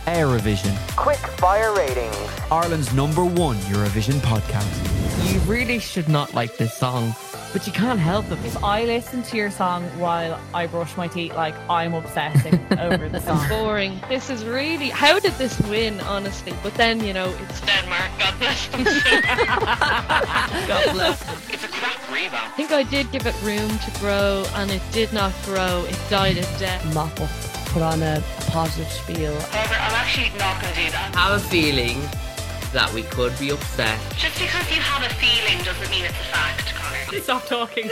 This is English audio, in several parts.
Eurovision. Quick fire ratings. Ireland's #1 Eurovision podcast. You really should not like this song, but you can't help it. If I listen to your song while I brush my teeth, like, I'm obsessing over the song. Boring. This is really... How did this win, honestly? But then, you know, it's Denmark. God bless them. God bless them. It's a crap rebound. I think I did give it room to grow, and it did not grow. It died a death. Mop up, put on a positive spiel. However, I'm actually not going to do that. I have a feeling that we could be upset. Just because you have a feeling doesn't mean it's a fact, Connor. Stop talking.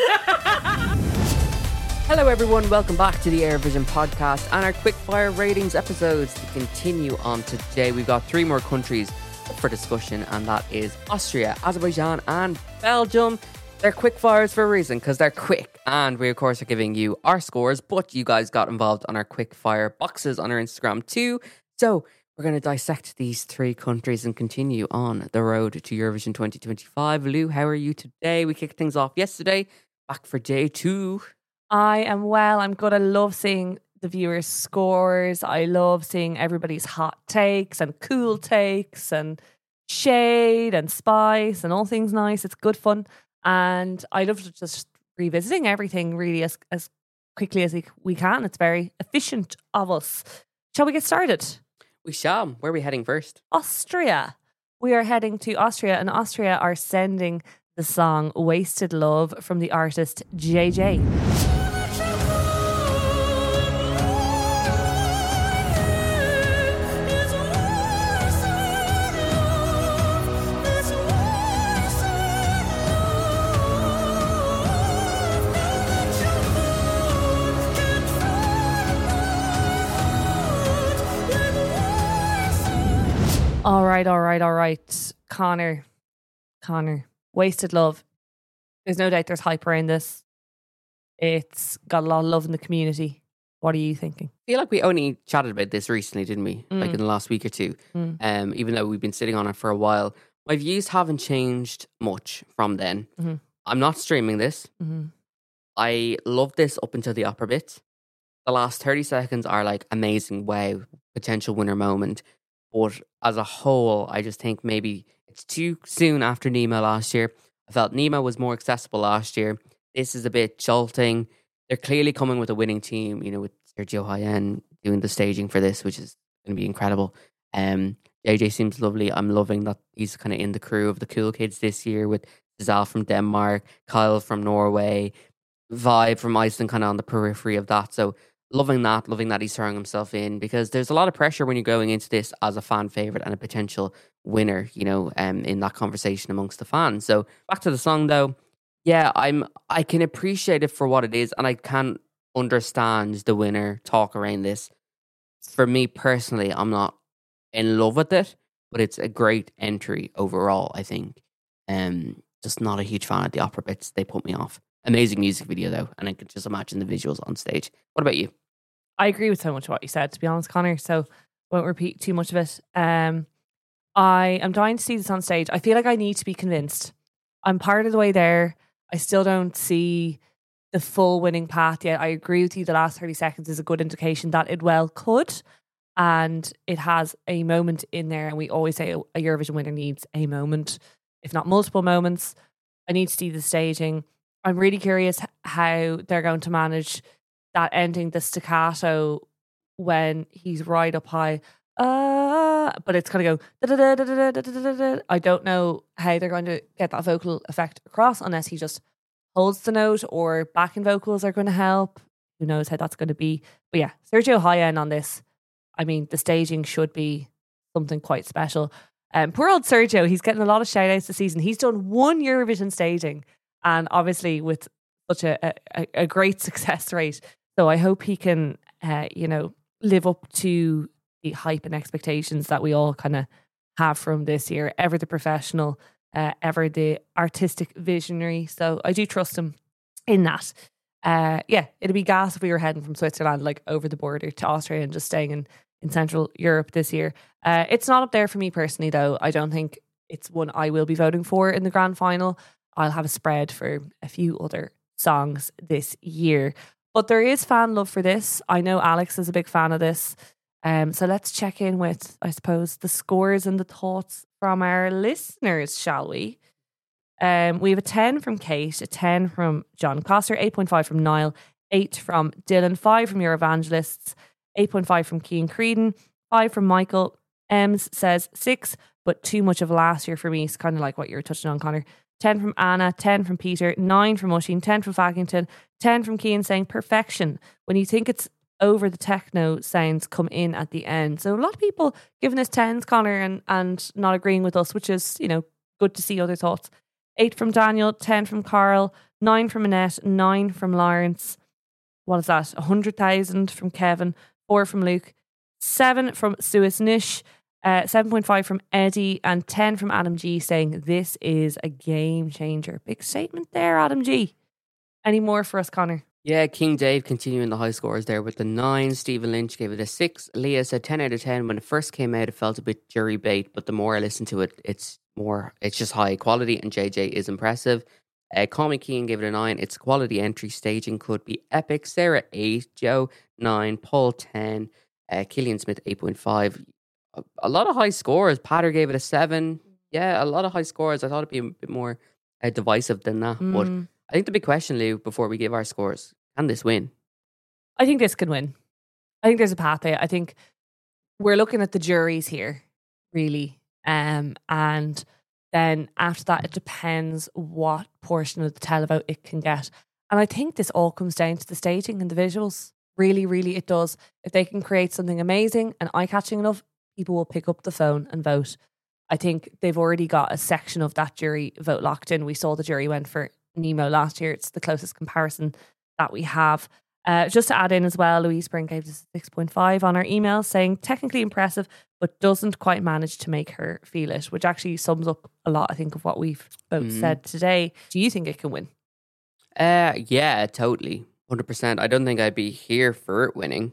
Hello everyone, welcome back to the Eurovision podcast and our quickfire ratings episodes. To continue on today, we've got 3 more countries up for discussion, and that is Austria, Azerbaijan and Belgium. They're quickfires for a reason, because they're quick, and we of course are giving you our scores, but you guys got involved on our quickfire boxes on our Instagram too. So we're going to dissect these 3 countries and continue on the road to Eurovision 2025. Lou, how are you today? We kicked things off yesterday, back for day 2. I am well. I'm good. I love seeing the viewers' scores. I love seeing everybody's hot takes and cool takes and shade and spice and all things nice. It's good fun. And I love just revisiting everything really as quickly as we can. It's very efficient of us. Shall we get started? We shall. Where are we heading first? Austria. We are heading to Austria, and Austria are sending the song Wasted Love from the artist JJ. All right. Connor. Wasted Love. There's no doubt there's hype around this. It's got a lot of love in the community. What are you thinking? I feel like we only chatted about this recently, didn't we? Like in the last week or two. Even though we've been sitting on it for a while. My views haven't changed much from then. I'm not streaming this. I love this up until the opera bit. The last 30 seconds are like amazing, wow, potential winner moment. But as a whole, I just think maybe it's too soon after Nemo last year. I felt Nemo was more accessible last year. This is a bit jolting. They're clearly coming with a winning team, you know, with Sergio Hayen doing the staging for this, which is going to be incredible. JJ seems lovely. I'm loving that he's kind of in the crew of the cool kids this year with Zal from Denmark, Kyle from Norway, Vibe from Iceland kind of on the periphery of that. So loving that he's throwing himself in, because there's a lot of pressure when you're going into this as a fan favourite and a potential winner, you know, in that conversation amongst the fans. So back to the song though. Yeah, I can appreciate it for what it is, and I can understand the winner talk around this. For me personally, I'm not in love with it, but it's a great entry overall, I think. Just not a huge fan of the opera bits. They put me off. Amazing music video though, and I can just imagine the visuals on stage. What about you? I agree with so much of what you said, to be honest, Connor, so won't repeat too much of it. I am dying to see this on stage. I feel like I need to be convinced. I'm part of the way there. I still don't see the full winning path yet. I agree with you, the last 30 seconds is a good indication that it well could, and it has a moment in there, and we always say a Eurovision winner needs a moment, if not multiple moments. I need to see the staging. I'm really curious how they're going to manage that ending, the staccato when he's right up high. But it's going to go. I don't know how they're going to get that vocal effect across unless he just holds the note, or backing vocals are going to help. Who knows how that's going to be. But yeah, Sergio Hayen on this. I mean, the staging should be something quite special. Poor old Sergio, he's getting a lot of shout outs this season. He's done 1 Eurovision staging, and obviously with such a great success rate. So I hope he can, live up to the hype and expectations that we all kind of have from this year. Ever the professional, ever the artistic visionary. So I do trust him in that. It'd be gas if we were heading from Switzerland, like over the border to Austria and just staying in Central Europe this year. It's not up there for me personally, though. I don't think it's one I will be voting for in the grand final. I'll have a spread for a few other songs this year. But there is fan love for this. I know Alex is a big fan of this. So let's check in with, I suppose, the scores and the thoughts from our listeners, shall we? We have a 10 from Kate, a 10 from John Coster, 8.5 from Niall, 8 from Dylan, 5 from your evangelists, 8.5 from Cian Creedon, 5 from Michael. Ems says 6, but too much of last year for me. It's kind of like what you were touching on, Connor. 10 from Anna, 10 from Peter, 9 from Usheen, 10 from Fackington, 10 from Cian saying perfection. When you think it's over, the techno sounds come in at the end. So a lot of people giving us 10s, Connor, and not agreeing with us, which is, good to see other thoughts. 8 from Daniel, 10 from Carl, 9 from Annette, 9 from Lawrence. What is that? 100,000 from Kevin, 4 from Luke, 7 from Suis Nish, 7.5 from Eddie, and 10 from Adam G saying this is a game changer. Big statement there, Adam G. Any more for us, Connor? Yeah, King Dave continuing the high scores there with the 9. Stephen Lynch gave it a 6. Leah said 10 out of 10. When it first came out, it felt a bit jury bait, but the more I listen to it, it's just high quality, and JJ is impressive. Call Me Cian gave it a 9. It's quality entry. Staging could be epic. Sarah 8. Joe 9. Paul 10. Killian Smith 8.5. A lot of high scores. Patter gave it a 7. Yeah, a lot of high scores. I thought it'd be a bit more divisive than that. But I think the big question, Lou, before we give our scores, can this win? I think this can win. I think there's a pathway. I think we're looking at the juries here, really. And then after that, it depends what portion of the televote it can get. And I think this all comes down to the staging and the visuals. Really, really, it does. If they can create something amazing and eye-catching enough, people will pick up the phone and vote. I think they've already got a section of that jury vote locked in. We saw the jury went for Nemo last year. It's the closest comparison that we have. Just to add in as well, Louise Brink gave us 6.5 on our email saying technically impressive, but doesn't quite manage to make her feel it, which actually sums up a lot, I think, of what we've both said today. Do you think it can win? Yeah, totally. 100%. I don't think I'd be here for it winning.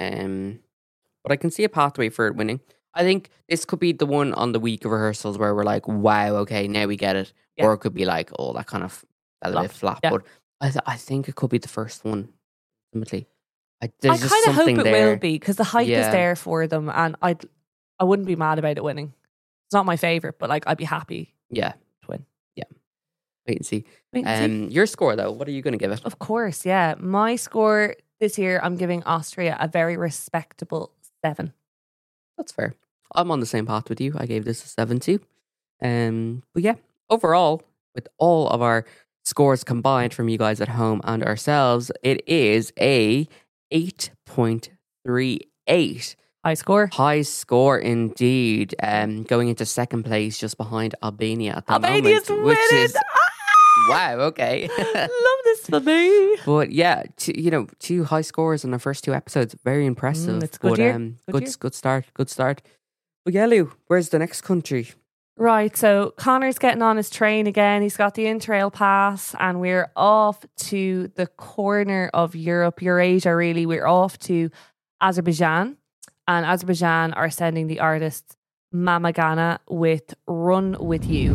But I can see a pathway for it winning. I think this could be the one on the week of rehearsals where we're like, wow, okay, now we get it. Yeah. Or it could be like, oh, that kind of fell a bit flat. Yeah. But I think it could be the first one, ultimately. I kind of hope it will be, because the hype is there for them, and I wouldn't be mad about it winning. It's not my favourite, but I'd be happy to win. Yeah. Wait and see. Your score, though, what are you going to give it? Of course, yeah. My score this year, I'm giving Austria a very respectable 7. That's fair. I'm on the same path with you. I gave this a 7 too. But yeah, overall, with all of our scores combined from you guys at home and ourselves, it is a 8.38. High score. High score indeed. Going into second place just behind Albania at the Albania's moment. Which is wow, okay. Love this for me. But yeah, 2 high scores in the first 2 episodes. Very impressive. It's good year. Good start. But yeah, Lou, where's the next country? Right, so Connor's getting on his train again. He's got the Interrail pass, and we're off to the corner of Europe, Eurasia really. We're off to Azerbaijan, and Azerbaijan are sending the artist Mama Gana with Run With You.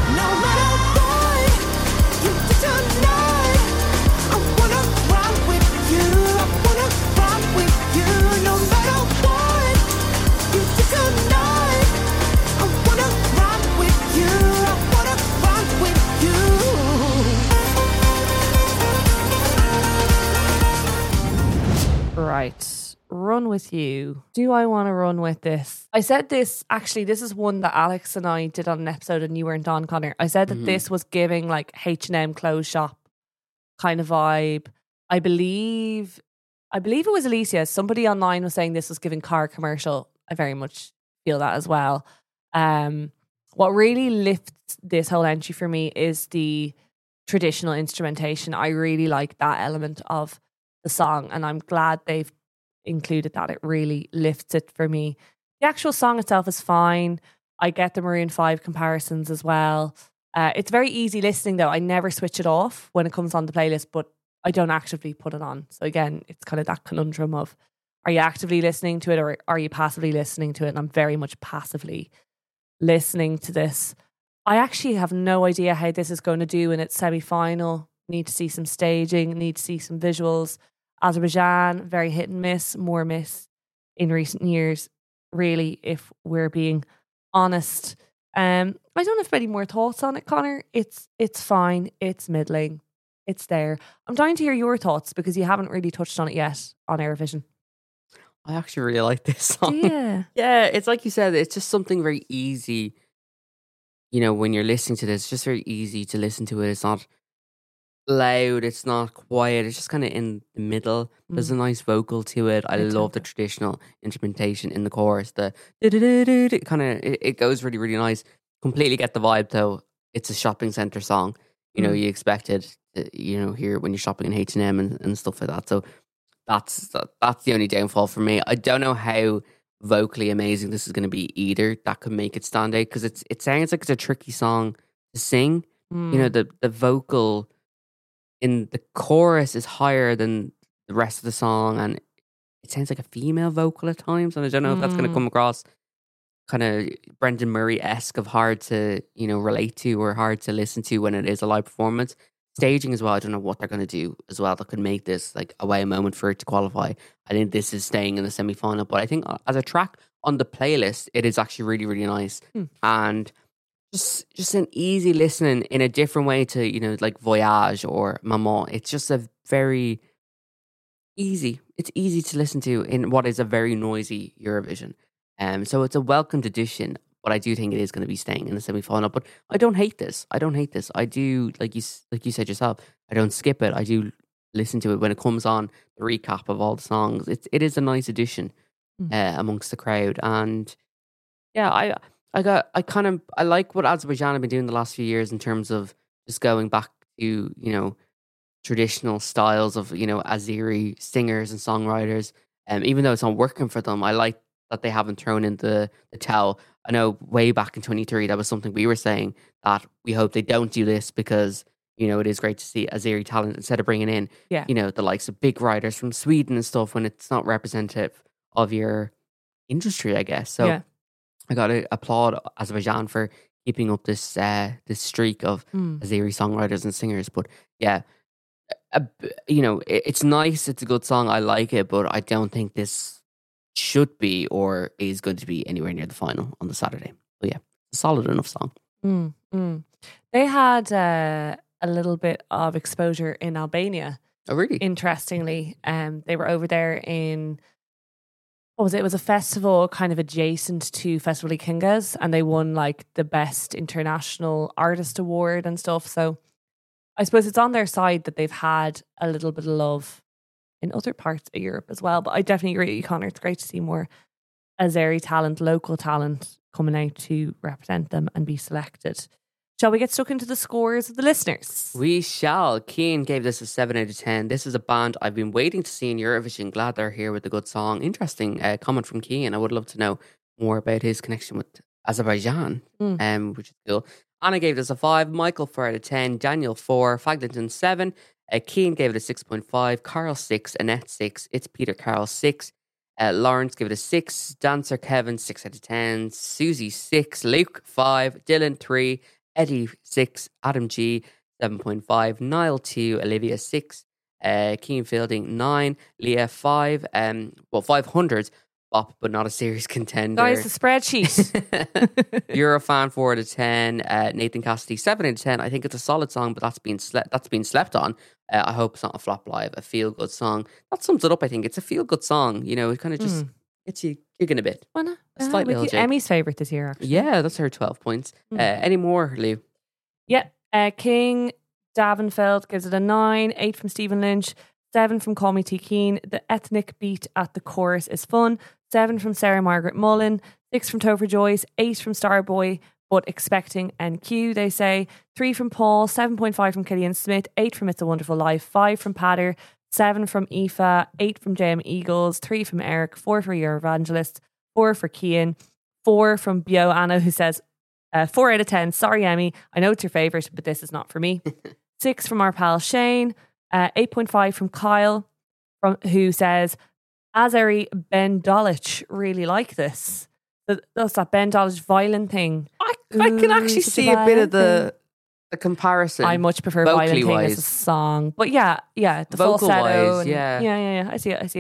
Right, Run With You. Do I want to run with this? I said this, actually, this is one that Alex and I did on an episode and you weren't on, Connor. I said that this was giving like H&M clothes shop kind of vibe. I believe it was Alicia. Somebody online was saying this was giving car commercial. I very much feel that as well. What really lifts this whole entry for me is the traditional instrumentation. I really like that element of the song, and I'm glad they've included that. It really lifts it for me. The actual song itself is fine. I get the Maroon 5 comparisons as well. It's very easy listening though. I never switch it off when it comes on the playlist, but I don't actively put it on. So again, it's kind of that conundrum of, are you actively listening to it or are you passively listening to it? And I'm very much passively listening to this. I actually have no idea how this is going to do in its semi-final. Need to see some staging, need to see some visuals. Azerbaijan, very hit and miss, more miss in recent years, really, if we're being honest. I don't have any more thoughts on it, Connor. It's fine. It's middling. It's there. I'm dying to hear your thoughts because you haven't really touched on it yet on Eurovision. I actually really like this song. Yeah. Yeah, it's like you said, it's just something very easy. You know, when you're listening to this, it's just very easy to listen to it. It's not loud, it's not quiet, it's just kind of in the middle. There's a nice vocal to it. I love the traditional instrumentation in the chorus. The kind of, it goes really, really nice. Completely get the vibe though. It's a shopping centre song. You know, you expect it, you know, here when you're shopping in H&M and stuff like that. So that's the only downfall for me. I don't know how vocally amazing this is going to be either. That could make it stand out because it sounds like it's a tricky song to sing. You know, the vocal in the chorus is higher than the rest of the song, and it sounds like a female vocal at times. And I don't know if that's going to come across kind of Brendan Murray-esque of hard to, you know, relate to or hard to listen to when it is a live performance. Staging as well, I don't know what they're going to do as well that could make this like a way moment for it to qualify. I think this is staying in the semi-final, but I think as a track on the playlist, it is actually really, really nice. And just an easy listening in a different way to, you know, like Voyage or Maman. It's just a very easy, it's easy to listen to in what is a very noisy Eurovision. So it's a welcomed addition, but I do think it is going to be staying in the semi-final. But I don't hate this. I do, like you said yourself, I don't skip it. I do listen to it when it comes on, the recap of all the songs. It is a nice addition amongst the crowd. And yeah, I like what Azerbaijan have been doing the last few years in terms of just going back to, you know, traditional styles of, you know, Azeri singers and songwriters. Even though it's not working for them, I like that they haven't thrown in the towel. I know way back in 23, that was something we were saying, that we hope they don't do this because, you know, it is great to see Azeri talent instead of bringing in, you know, the likes of big writers from Sweden and stuff when it's not representative of your industry, I guess. So I got to applaud Azerbaijan for keeping up this this streak of Azeri songwriters and singers. But yeah, you know, it's nice. It's a good song. I like it, but I don't think this should be or is going to be anywhere near the final on the Saturday. But yeah, it's a solid enough song. They had a little bit of exposure in Albania. Oh, really? Interestingly, they were over there in, what was it? It was a festival kind of adjacent to Festival of Kingas, and they won like the best international artist award and stuff. So I suppose it's on their side that they've had a little bit of love in other parts of Europe as well. But I definitely agree with you, Connor. It's great to see more Azeri talent, local talent coming out to represent them and be selected. Shall we get stuck into the scores of the listeners? We shall. Keane gave this a 7 out of 10. This is a band I've been waiting to see in Eurovision. Glad they're here with a good song. Interesting comment from Keane. I would love to know more about his connection with Azerbaijan, which is cool. Anna gave this a 5. Michael 4 out of 10. Daniel 4. Faglinton 7. Keane gave it a 6.5. Carl 6. Annette 6. It's Peter Carl 6. Lawrence gave it a 6. Dancer Kevin 6 out of 10. Susie 6. Luke 5. Dylan 3. Eddie 6. Adam G 7.5. Niall 2. Olivia 6. Keane Fielding 9. Leah 5. 500. Bop, but not a series contender. Guys, the spreadsheet. Eurofan 4 out of 10. Nathan Cassidy 7 out of 10. I think it's a solid song, but that's been slept on. I hope it's not a flop live. A feel good song. That sums it up. I think it's a feel good song. You know, it kind of just gets you gigging a bit. Emmy's favourite this year, actually. Yeah, that's her 12 points. Any more, Lou? Yeah. King Davenfeld gives it a 9. 8 from Stephen Lynch. 7 from Call Me T. Keane. The ethnic beat at the chorus is fun. 7 from Sarah Margaret Mullen. 6 from Topher Joyce. 8 from Starboy, but expecting NQ, they say. 3 from Paul. 7.5 from Killian Smith. 8 from It's a Wonderful Life. 5 from Patter. 7 from Aoife. 8 from JM Eagles. 3 from Eric. 4 for Your Evangelist. 4 for Kian. 4 from Bio Anna, who says 4 out of 10. Sorry, Emmy. I know it's your favourite, but this is not for me. 6 from our pal Shane. 8.5 from Kyle, who says, Azeri Ben Dolich really like this. That's that Ben Dolich violin thing. I can actually see a bit of the comparison. I much prefer Violin Thing as a song. But yeah, the vocal falsetto. wise, yeah. I see it.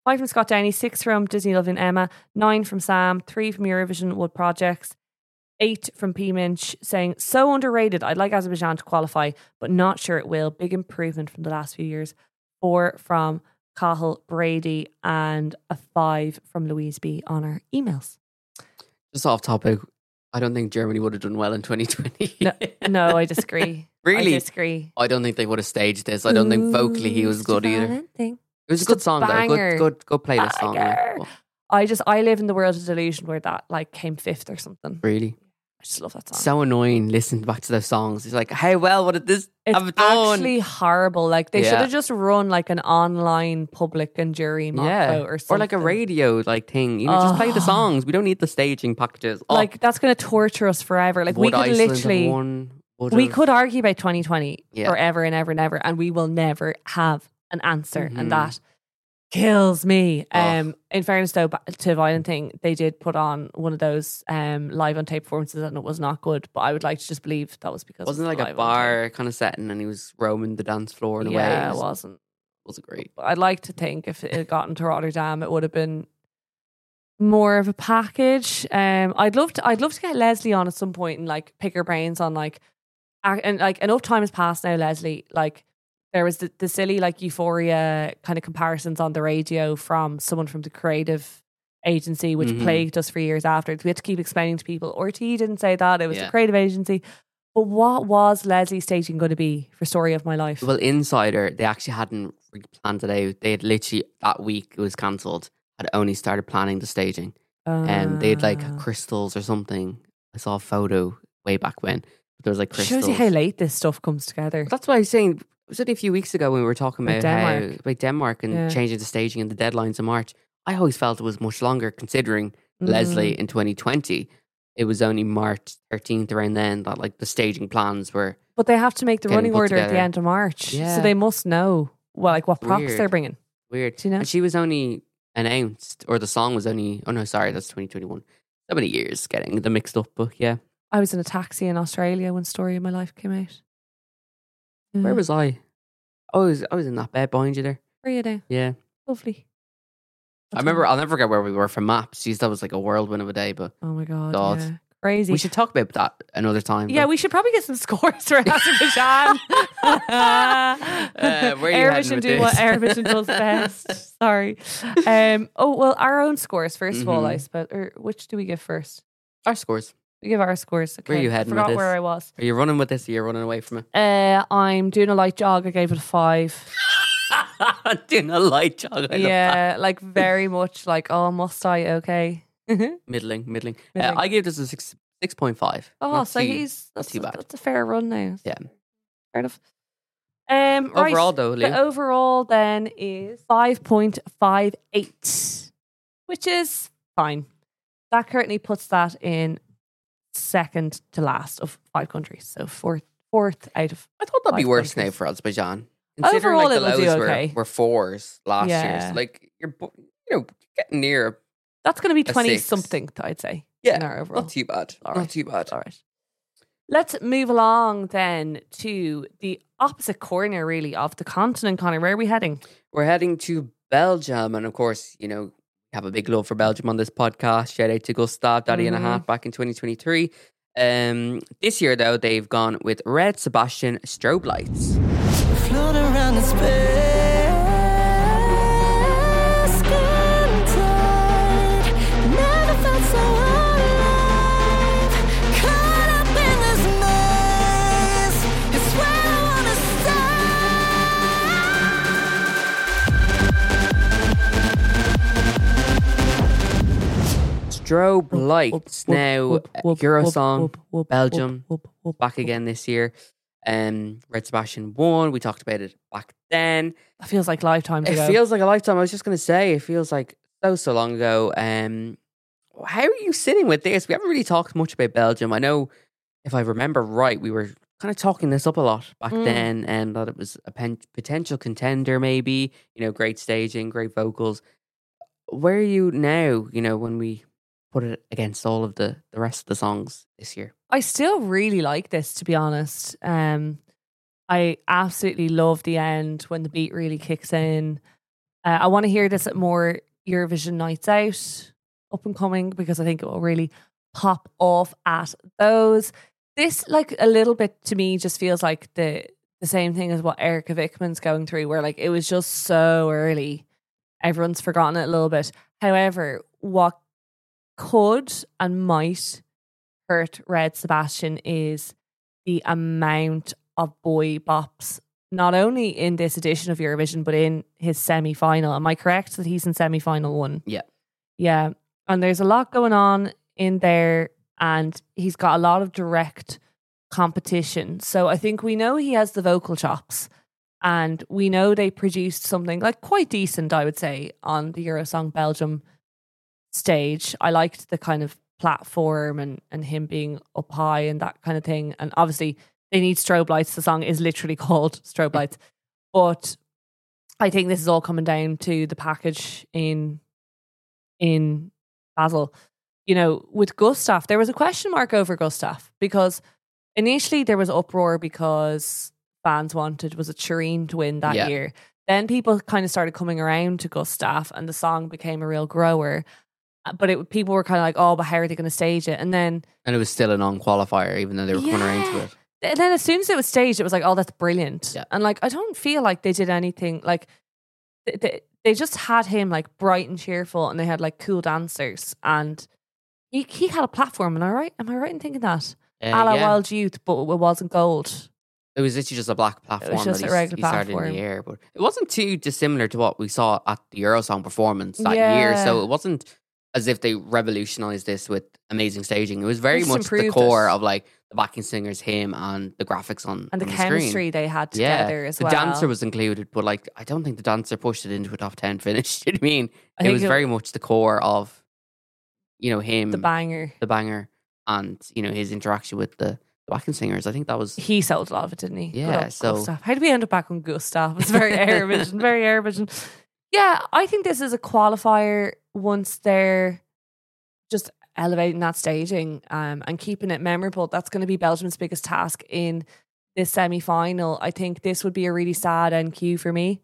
5 from Scott Downey, 6 from Disney Loving Emma, 9 from Sam, 3 from Eurovision Wood Projects, 8 from P Minch saying, so underrated. I'd like Azerbaijan to qualify, but not sure it will. Big improvement from the last few years. 4 from Cahill Brady and a 5 from Louise B on our emails. Just off topic, I don't think Germany would have done well in 2020. No, I disagree. Really? I disagree. I don't think they would have staged this. I don't think vocally he was good either. It was a Just good a song though. banger. Go play this song. Banger. Well, I live in the world of delusion where that like came 5th or something. really? I just love that song. So annoying listening back to those songs. It's like, how well would this It's have done? actually horrible. Like they Yeah. should have just run like an online public and jury mock vote or something. Or like a radio like thing. You know, just play the songs. We don't need the staging packages. Oh, Like that's going to torture us forever. Like we would could Iceland have literally, won? Would we have? could argue about 2020 Yeah. forever and ever and ever, and we will never have an answer, Mhm. and that kills me. Oh. In fairness, though, to Violent Thing, they did put on one of those live on tape performances, and it was not good. But I would like to just believe that was because Wasn't it it like was a live on bar kind of setting and he was roaming the dance floor in tape. a way? Yeah, It it wasn't. wasn't great. But I'd like to think if it had gotten to Rotterdam, it would have been more of a package. I'd love to get Leslie on at some point and like pick her brains on like, and like enough time has passed now, Leslie. Like there was the silly like Euphoria kind of comparisons on the radio from someone from the creative agency, which Mhm. plagued us for years afterwards. We had to keep explaining to people, RT didn't say that, it was Yeah. the creative agency. But what was Leslie staging going to be for Story of My Life? Well, Insider, they actually hadn't really planned it out. They had literally, that week it was cancelled, had only started planning the staging. And they had like Ah. crystals or something. I saw a photo way back when. There was like crystals. Shows you how late this stuff comes together. That's what I was saying. It was only a few weeks ago when we were talking With about Denmark and Yeah. changing the staging and the deadlines in March. I always felt it was much longer considering Leslie in 2020. It was only March 13th around then that like the staging plans were But they have to make the Getting running put order at the together. end of March. Yeah. So they must know like what props Weird. they're bringing. weird. Do you know? And she was only announced, or the song was only, oh no, sorry, that's 2021. So many years getting them mixed up, but yeah. I was in a taxi in Australia when Story of My Life came out. Where was I? I was in that bed behind you there. Where are you now? Yeah. Lovely. I remember, I'll never forget where we were from maps. Jeez, that was like a whirlwind of a day, but Oh my God. God. Yeah. Crazy. we should talk about that another time. Yeah, but- we should probably get some scores for Azerbaijan. Where are you heading Airvision with do what this? Airvision does best. Sorry. Oh well, our own scores first of all, Mhm. I suppose. Or which do we give first? Our scores. We give our scores. Okay. Where are you heading with Forgot this? where I was. Are you running with this or you're running away from it? I'm doing a light jog. I gave it a 5. Doing a light jog. I love that. Yeah, like very much like, oh, must I? Okay. Middling. Middling. I gave this a 6.5. Oh, Not so too- he's not too bad. that's a fair run now. Yeah. Fair enough. Right. Overall, though, Lou. The overall then is 5.58, which is fine. That currently puts that in second to last of 5 countries. So fourth out of. I thought that'd be 5 worse now countries. for Azerbaijan. Considering Overall, like the it'll do lows okay. were 4s last year. Yeah. So, like you're getting near. That's going to be A 20 6. something, I'd say. Yeah, in our overall. not too bad. All Not right. too bad. All right. Let's move along then to the opposite corner, really, of the continent, Connor. Where are we heading? We're heading to Belgium, and of course, you know, we have a big love for Belgium on this podcast. Shout out to Gustav, Daddy and a Hat, back in 2023. This year, though, they've gone with Red Sebastian Strobe Lights. Float around in space, getting tired. Never felt so alive. Caught up in this maze. It's where I wanna Strobe Lights. Now, Eurosong, Belgium, back again this year. Red Sebastian won. We talked about it back then. That feels like lifetimes It ago. feels like a lifetime. I was just going to say, it feels like so long ago. How are you sitting with this? We haven't really talked much about Belgium. I know, if I remember right, we were kind of talking this up a lot back then, and that it was a potential contender, maybe. You know, great staging, great vocals. Where are you now? You know, when we put it against all of the rest of the songs this year. I still really like this, to be honest. I absolutely love the end when the beat really kicks in. I want to hear this at more Eurovision nights out, up and coming, because I think it will really pop off at those. This, like, a little bit to me just feels like the same thing as what Erica Vickman's going through, where like it was just so early. Everyone's forgotten it a little bit. However, what could and might hurt Red Sebastian is the amount of boy bops, not only in this edition of Eurovision, but in his semi-final. Am I correct that he's in semi-final 1? Yeah. Yeah. And there's a lot going on in there, and he's got a lot of direct competition. So I think we know he has the vocal chops, and we know they produced something like quite decent, I would say, on the Eurosong Belgium stage. I liked the kind of platform and him being up high and that kind of thing. And obviously they need strobe lights. The song is literally called Strobe Lights. But I think this is all coming down to the package in Basel. You know, with Gustav, there was a question mark over Gustav because initially there was uproar because fans wanted, was it Shireen to win that year? Then people kind of started coming around to Gustav and the song became a real grower. But people were kind of like, oh, but how are they going to stage it? And it was still a non-qualifier, even though they were coming around to it. And then as soon as it was staged, it was like, oh, that's brilliant. Yeah. And like, I don't feel like they did anything. Like, they just had him like bright and cheerful, and they had like cool dancers, and he had a platform. Am I right in thinking that? A la Wild Youth, but it wasn't gold. It was literally just a black platform. It was just that a regular he platform. started in the air, but it wasn't too dissimilar to what we saw at the Eurosong performance that year. So it wasn't as if they revolutionized this with amazing staging. It was very much the core of like the backing singers, him, and the graphics on and the on chemistry screen. they had together as well. The dancer was included, but like I don't think the dancer pushed it into a top 10 finish. Do you know what I mean? It was very much the core of, you know, him, the banger, and you know his interaction with the backing singers. I think that was he sold a lot of it, didn't he? Yeah. So Gustav. How did we end up back on Gustav? It's very Eurovision, very Eurovision. Yeah, I think this is a qualifier once they're just elevating that staging and keeping it memorable. That's going to be Belgium's biggest task in this semi-final. I think this would be a really sad NQ for me.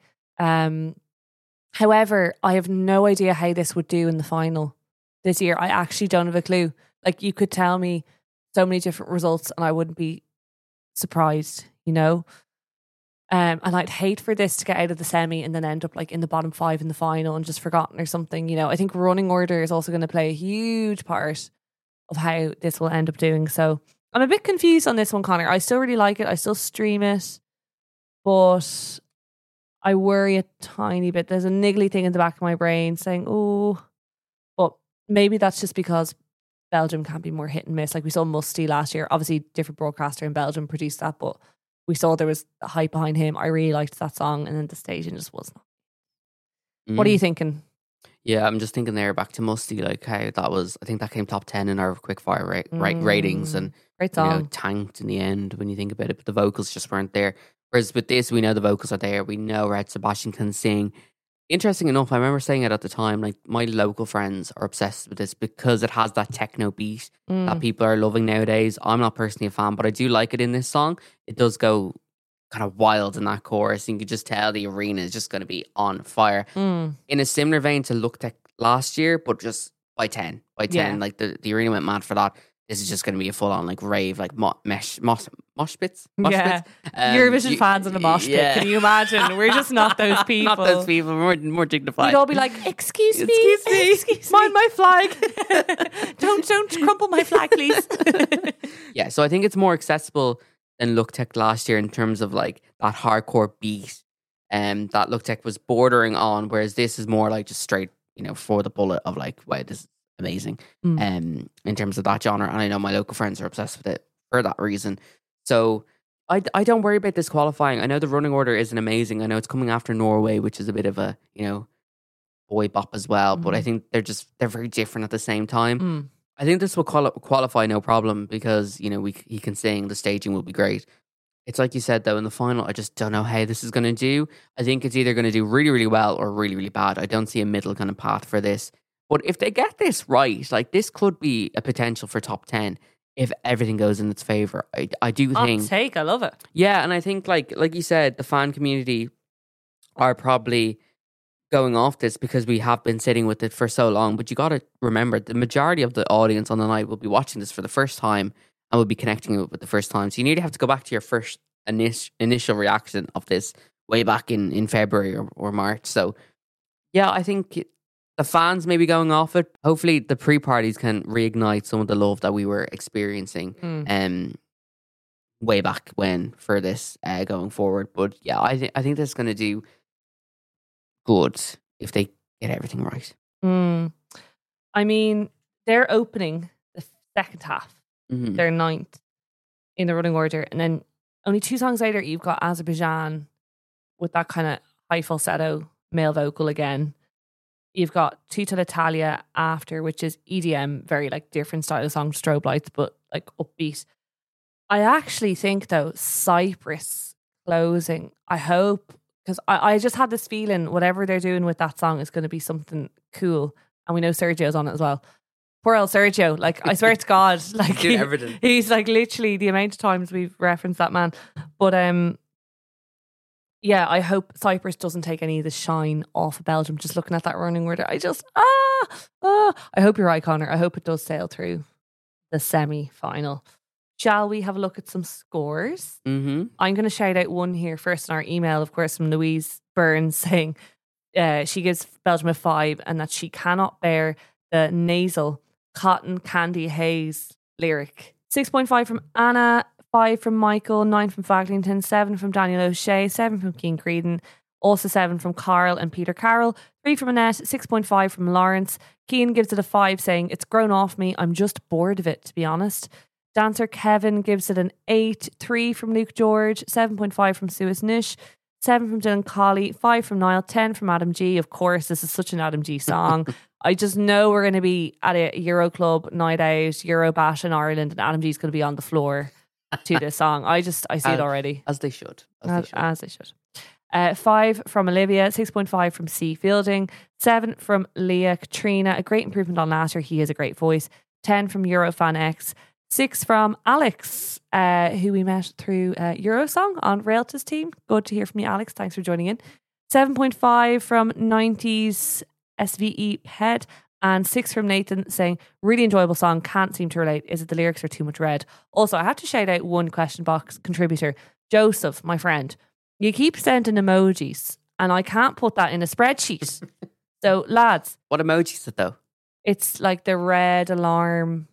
However, I have no idea how this would do in the final this year. I actually don't have a clue. Like, you could tell me so many different results and I wouldn't be surprised, you know? And I'd hate for this to get out of the semi and then end up like in the bottom 5 in the final and just forgotten or something. You know, I think running order is also going to play a huge part of how this will end up doing. So I'm a bit confused on this one, Connor. I still really like it. I still stream it, but I worry a tiny bit. There's a niggly thing in the back of my brain saying, oh, but maybe that's just because Belgium can be more hit and miss. Like we saw Musty last year. Obviously, different broadcaster in Belgium produced that, but we saw there was a hype behind him. I really liked that song, and then the staging just wasn't. What are you thinking? Yeah, I'm just thinking there back to Musty, like how that was. I think that came top 10 in our quickfire ratings, and great song. You know, tanked in the end when you think about it. But the vocals just weren't there. Whereas with this, we know the vocals are there. We know Red Sebastian can sing. Interesting enough, I remember saying it at the time, like my local friends are obsessed with this because it has that techno beat that people are loving nowadays. I'm not personally a fan, but I do like it in this song. It does go kind of wild in that chorus. And you can just tell the arena is just going to be on fire. In a similar vein to Look Tech last year, but just by 10. Yeah. Like the arena went mad for that. This is just going to be a full on like rave, like mosh pits. Yeah. Eurovision fans in a mosh pit. Yeah. Can you imagine? We're just not those people. Not those people. We're more dignified. We'd all be like, excuse me. Mind my flag. don't crumple my flag, please. Yeah, so I think it's more accessible than Look Tech last year in terms of like that hardcore beat that Look Tech was bordering on, whereas this is more like just straight, you know, for the bullet of like, wow, this is amazing in terms of that genre. And I know my local friends are obsessed with it for that reason. So I don't worry about this qualifying. I know the running order isn't amazing. I know it's coming after Norway, which is a bit of a, you know, boy bop as well. But I think they're very different at the same time. I think this will qualify no problem because, you know, he can sing, the staging will be great. It's like you said, though, in the final, I just don't know how this is going to do. I think it's either going to do really, really well or really, really bad. I don't see a middle kind of path for this. But if they get this right, like this could be a potential for top 10 if everything goes in its favour. I do think... I love it. Yeah, and I think like you said, the fan community are probably going off this because we have been sitting with it for so long, but you got to remember the majority of the audience on the night will be watching this for the first time and will be connecting with it the first time. So you nearly have to go back to your first initial reaction of this way back in February or March. So yeah, I think the fans may be going off it. Hopefully the pre-parties can reignite some of the love that we were experiencing way back when for this going forward. But yeah, I think this is going to do good if they get everything right. I mean, they're opening the second half. Mhm. They're 9th in the running order. And then only 2 songs later, you've got Azerbaijan with that kind of high falsetto male vocal again. You've got Tutta l'Italia after, which is EDM, very like different style of song, strobe lights, but like upbeat. I actually think though, Cyprus closing, I hope, because I just had this feeling whatever they're doing with that song is going to be something cool. And we know Sergio's on it as well. Poor old Sergio, like I swear to God, like Doing everything. he's like literally the amount of times we've referenced that man. But yeah, I hope Cyprus doesn't take any of the shine off of Belgium. Just looking at that running order, I just I hope you're right, Connor. I hope it does sail through the semi-final. Shall we have a look at some scores? Mm-hmm. I'm going to shout out one here first in our email, of course, from Louise Burns saying she gives Belgium a 5 and that she cannot bear the nasal cotton candy haze lyric. 6.5 from Anna, 5 from Michael, 9 from Faglington, 7 from Daniel O'Shea, 7 from Keane Creedon, also 7 from Carl and Peter Carroll, 3 from Annette, 6.5 from Lawrence. Keane gives it a 5 saying, it's grown off me, I'm just bored of it, to be honest. Dancer Kevin gives it an 8, 3 from Luke George, 7.5 from Suez Nish, 7 from Dylan Colley, 5 from Niall, 10 from Adam G. Of course, this is such an Adam G song. I just know we're going to be at a Euro Club night out, Euro Bash in Ireland, and Adam G's going to be on the floor to this song. I see it already. As they should. As they should. 5 from Olivia, 6.5 from C. Fielding, 7 from Leah Katrina, a great improvement on last year. He has a great voice. 10 from Eurofan X, 6 from Alex, who we met through Eurosong on Railta's team. Good to hear from you, Alex. Thanks for joining in. 7.5 from 90s SVE Head, and 6 from Nathan saying, really enjoyable song, can't seem to relate. Is it the lyrics are too much red? Also, I have to shout out one question box contributor, Joseph, my friend. You keep sending emojis and I can't put that in a spreadsheet. So, lads. What emoji is it though? It's like the red alarm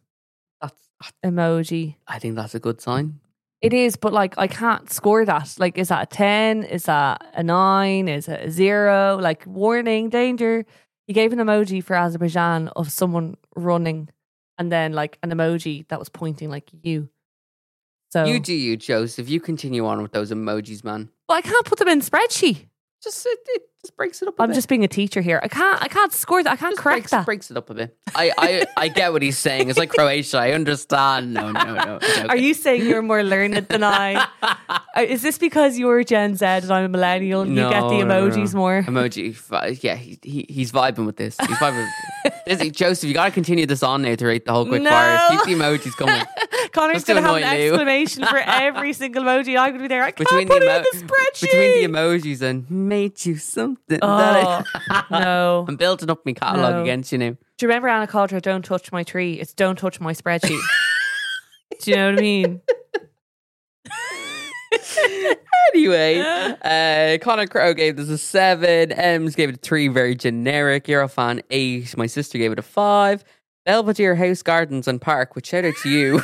emoji. I think that's a good sign. It is, but like I can't score that. Like, is that a 10? Is that a 9? Is it a 0? Like, warning, danger. He gave an emoji for Azerbaijan of someone running and then like an emoji that was pointing like you. So You do you, Joseph. You continue on with those emojis, man. But I can't put them in spreadsheet. It just breaks it up a I'm bit. just being a teacher here. I can't score that. I can't correct that. Breaks it up a bit. I get what he's saying. It's like Croatia. I understand. No. Are you saying you're more learned than I? Is this because you're Gen Z and I'm a millennial and you get the emojis more? Emoji. Yeah, he's vibing with this. He's vibing with this. Joseph, you got to continue this on now throughout the whole quick fires. Keep the emojis coming. Connor's Just to going to have an annoy you. exclamation for every single emoji. I'm going to be there. I can't Between put the it in the spreadsheet. Between the emojis and made you something. Oh, no. I'm building up my catalogue No. against you now. Do you remember Anna called her Don't Touch My Tree? It's Don't Touch My Spreadsheet. Do you know what I mean? Anyway, Connor Crowe gave this a 7. Ems gave it a 3, very generic. Eurofan 8. My sister gave it a 5. Belvedere House Gardens and Park, which shout out to you.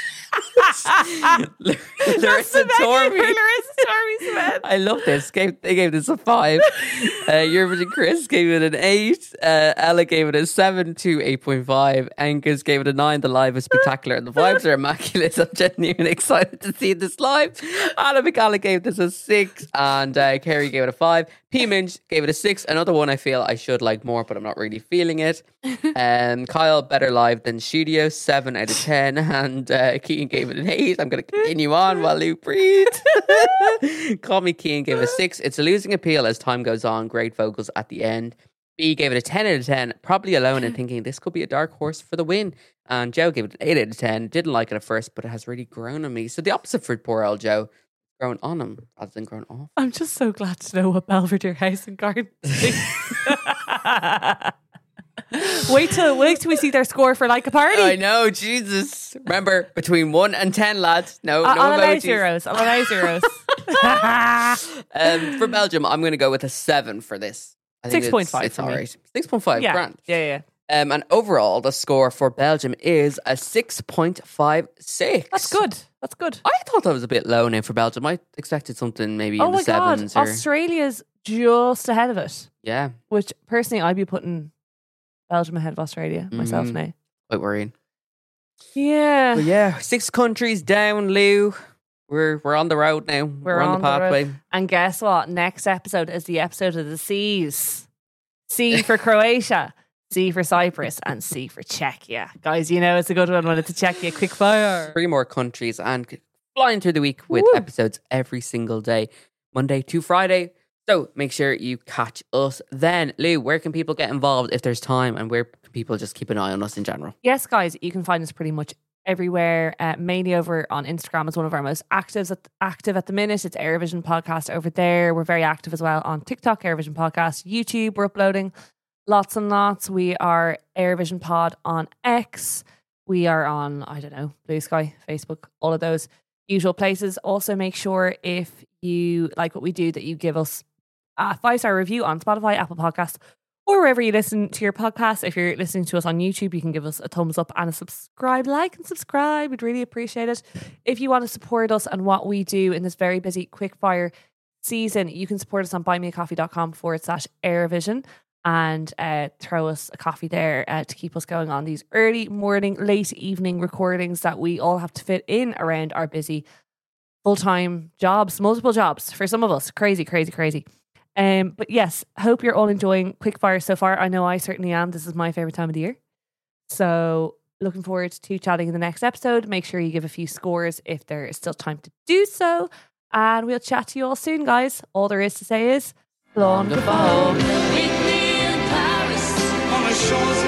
Larissa Tormey. I love this. They gave this a 5. Eurovision Chris gave it an 8. Ella gave it a 7 to 8.5. Angus gave it a 9. The live is spectacular and the vibes are immaculate. I'm genuinely excited to see this live. Anna McCalla gave this a 6 and Kerry gave it a 5. P. Minch gave it a 6. Another one I feel I should like more, but I'm not really feeling it. Kyle, better live than studio, 7 out of 10. And Keane gave it an 8. I'm going to continue on while Luke breathes. Call me Keane gave it a 6. It's a losing appeal as time goes on. Great vocals at the end. B gave it a 10 out of 10. Probably alone and thinking this could be a dark horse for the win. And Joe gave it an 8 out of 10. Didn't like it at first, but it has really grown on me. So the opposite for poor old Joe. grown on him rather than grown off. I'm just so glad to know what Belvedere House and Garden is. Wait till we see their score for Like a Party. I know, Jesus. Remember, between 1 and 10, lads. No I'll allow emojis. zeros. For Belgium, I'm going to go with a 7 for this. I think 6.5 It's for me. all right. 6.5, Yeah. grand. Yeah. And overall, the score for Belgium is a 6.56. That's good. I thought that was a bit low now for Belgium. I expected something maybe Oh in the my God. 7s. Or, Australia's just ahead of it. yeah, Which personally, I'd be putting Belgium ahead of Australia myself Mhm. now. quite worrying. Yeah. But yeah, 6 countries down, Lou. We're on the road now. We're on the road. pathway. And guess what? Next episode is the episode of the C's. C for Croatia, C for Cyprus, and C for Czechia. Guys, you know it's a good one when it's a Czechia quick fire. 3 more countries and flying through the week with Woo. episodes every single day, Monday to Friday. So make sure you catch us then. Lou, where can people get involved if there's time, and where can people just keep an eye on us in general? Yes, guys, you can find us pretty much everywhere, mainly over on Instagram is one of our most active at the minute. It's Airvision Podcast over there. We're very active as well on TikTok, Airvision Podcast, YouTube. We're uploading lots and lots. We are Airvision Pod on X. We are on, I don't know, Blue Sky, Facebook, all of those usual places. Also, make sure if you like what we do that you give us a 5-star review on Spotify, Apple Podcasts, or wherever you listen to your podcast. If you're listening to us on YouTube, you can give us a thumbs up and a subscribe. Like and subscribe. We'd really appreciate it. If you want to support us and what we do in this very busy quickfire season, you can support us on buymeacoffee.com/Airvision and throw us a coffee there to keep us going on these early morning, late evening recordings that we all have to fit in around our busy full-time jobs, multiple jobs for some of us. Crazy. But yes, hope you're all enjoying Quickfire so far. I know I certainly am. This is my favourite time of the year. So looking forward to chatting in the next episode. Make sure you give a few scores if there is still time to do so. And we'll chat to you all soon, guys. All there is to say is, Blonde Meet me in Paris on the shores